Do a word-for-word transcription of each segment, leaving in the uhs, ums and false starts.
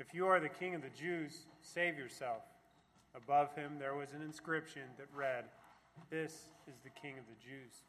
If you are the king of the Jews, save yourself. Above him there was an inscription that read, This is the King of the Jews.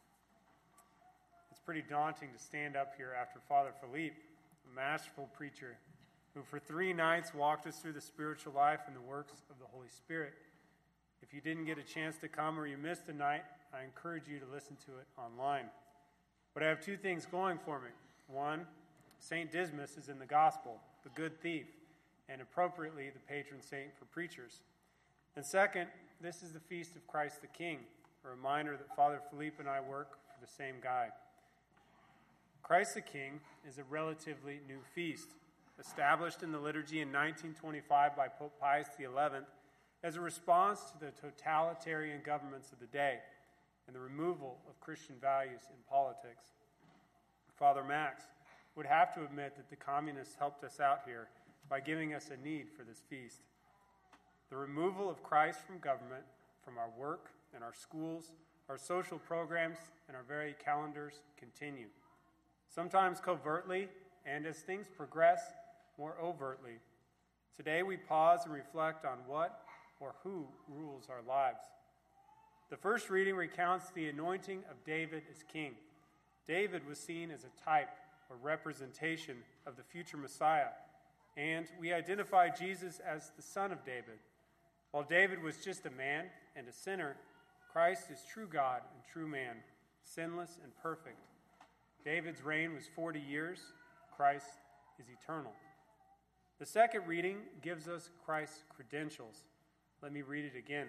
It's pretty daunting to stand up here after Father Philippe, a masterful preacher, who for three nights walked us through the spiritual life and the works of the Holy Spirit. If you didn't get a chance to come or you missed a night, I encourage you to listen to it online. But I have two things going for me. One, Saint Dismas is in the Gospel, the good thief, and appropriately the patron saint for preachers. And second, this is the feast of Christ the King, a reminder that Father Philippe and I work for the same guy. Christ the King is a relatively new feast, established in the liturgy in nineteen twenty-five by Pope Pius the eleventh as a response to the totalitarian governments of the day and the removal of Christian values in politics. Father Max would have to admit that the communists helped us out here by giving us a need for this feast. The removal of Christ from government, from our work and our schools, our social programs, and our very calendars continue. Sometimes covertly, and as things progress, more overtly. Today we pause and reflect on what or who rules our lives. The first reading recounts the anointing of David as king. David was seen as a type or representation of the future Messiah, and we identify Jesus as the son of David. While David was just a man and a sinner, Christ is true God and true man, sinless and perfect. David's reign was forty years. Christ is eternal. The second reading gives us Christ's credentials. Let me read it again.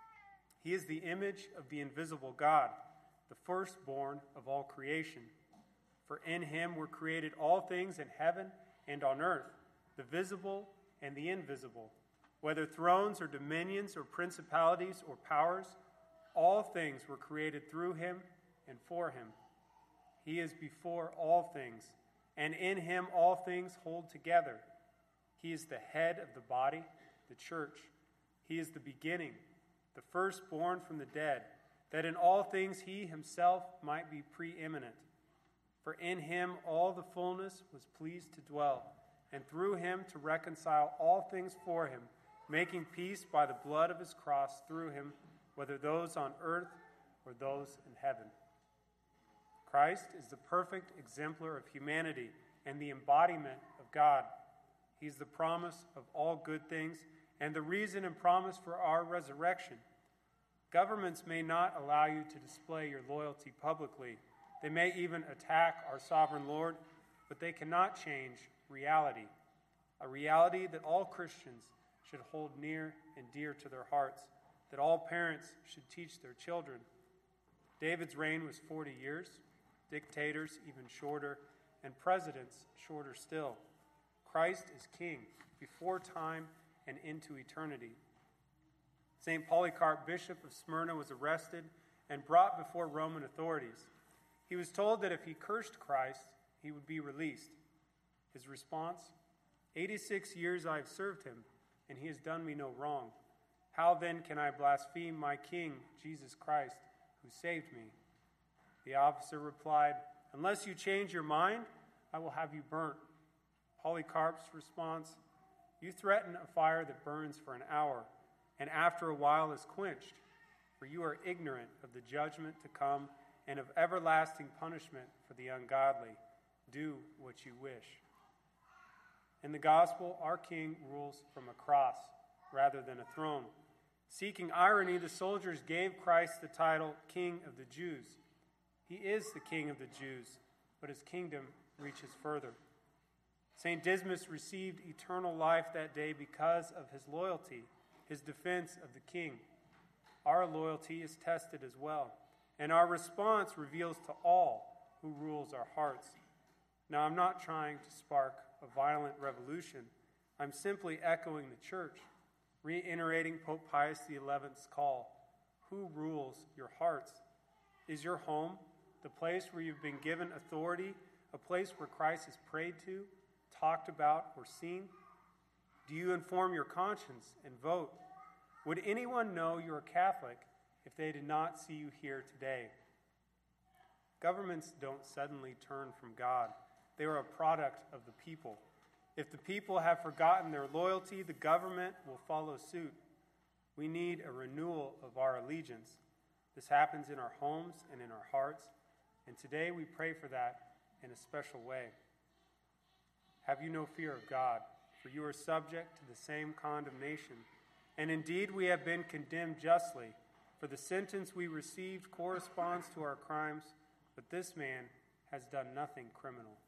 He is the image of the invisible God, the firstborn of all creation. For in him were created all things in heaven and on earth, the visible and the invisible, whether thrones or dominions or principalities or powers, all things were created through him and for him. He is before all things, and in him all things hold together. He is the head of the body, the church. He is the beginning, the firstborn from the dead, that in all things he himself might be preeminent. For in him all the fullness was pleased to dwell, and through him to reconcile all things for him, making peace by the blood of his cross through him, whether those on earth or those in heaven. Christ is the perfect exemplar of humanity and the embodiment of God. He is the promise of all good things and the reason and promise for our resurrection. Governments may not allow you to display your loyalty publicly. They may even attack our sovereign Lord, but they cannot change reality, a reality that all Christians should hold near and dear to their hearts, that all parents should teach their children. David's reign was forty years, dictators even shorter, and presidents shorter still. Christ is king before time and into eternity. Saint Polycarp, Bishop of Smyrna, was arrested and brought before Roman authorities. He was told that if he cursed Christ, he would be released. His response, eighty-six years I have served him, and he has done me no wrong. How then can I blaspheme my King, Jesus Christ, who saved me? The officer replied, Unless you change your mind, I will have you burnt. Polycarp's response, You threaten a fire that burns for an hour, and after a while is quenched, for you are ignorant of the judgment to come and of everlasting punishment for the ungodly. Do what you wish. In the gospel, our King rules from a cross rather than a throne. Seeking irony, the soldiers gave Christ the title King of the Jews. He is the King of the Jews, but his kingdom reaches further. Saint Dismas received eternal life that day because of his loyalty, his defense of the king. Our loyalty is tested as well, and our response reveals to all who rules our hearts. Now, I'm not trying to spark a violent revolution. I'm simply echoing the church, reiterating Pope Pius the eleventh's call. Who rules your hearts? Is your home the place where you've been given authority, a place where Christ is prayed to, talked about, or seen? Do you inform your conscience and vote? Would anyone know you're a Catholic if they did not see you here today? Governments don't suddenly turn from God. They are a product of the people. If the people have forgotten their loyalty, the government will follow suit. We need a renewal of our allegiance. This happens in our homes and in our hearts, and today we pray for that in a special way. Have you no fear of God, for you are subject to the same condemnation. And indeed we have been condemned justly, for the sentence we received corresponds to our crimes, but this man has done nothing criminal.